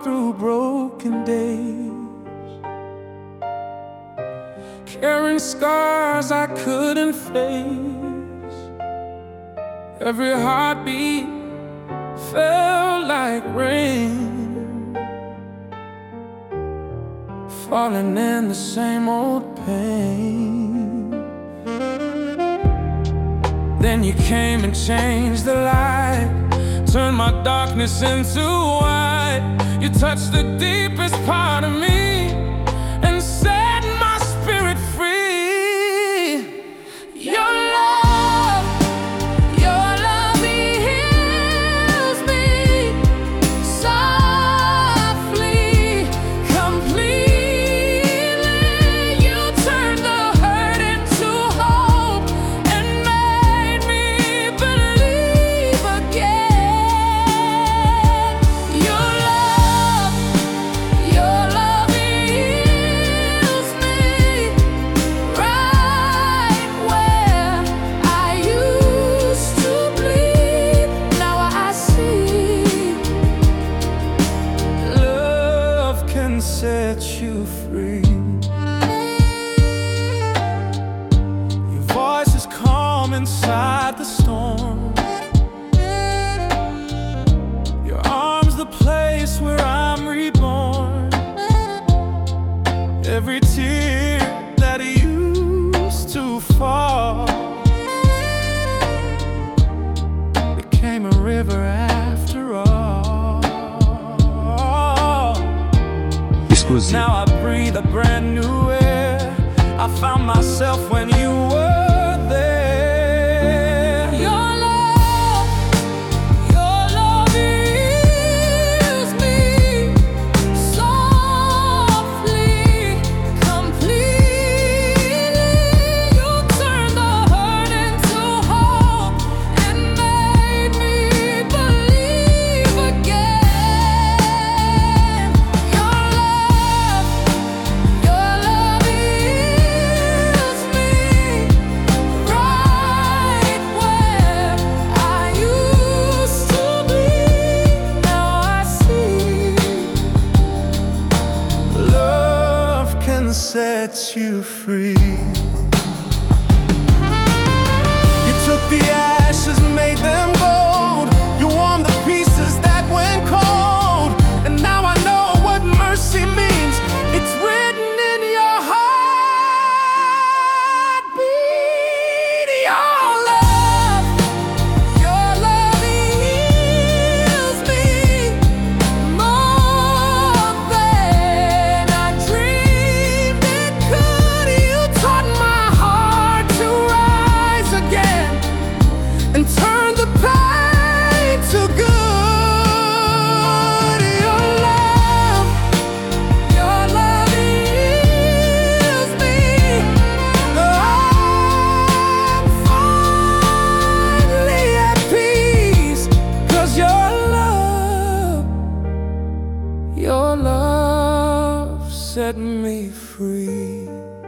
walked through broken days, carrying scars I couldn't face. Every heartbeat felt like rain, falling in the same old pain. Then you came and changed the light, turned my darkness into white. You touched the deepest part of me and set my spirit free. Your love heals me softly, completely. You turned the hurt into hope and made me believe again. Your love heals me right where I used to bleed. Now I see love can set you free. Your voice is calm inside the storm. Your arms the place where I'm reborn. Every tear that used to fall became a river after all. Esclusivo. Now I breathe a brand new air. I found myself when you were there. Your love heals me softly, completely. You turned the hurt into hope and made me believe again. Your love heals me right where I used to bleed. Now I see love can set you free. You took the ashes, made them gold. You warmed the pieces that went cold. And now I know what mercy means. It's written in your heartbeat. Your love heals me more than I dreamed it could. You taught my heart to rise again and turn the pain to good. Your love heals me. I'm finally at peace, 'cause your love set me free.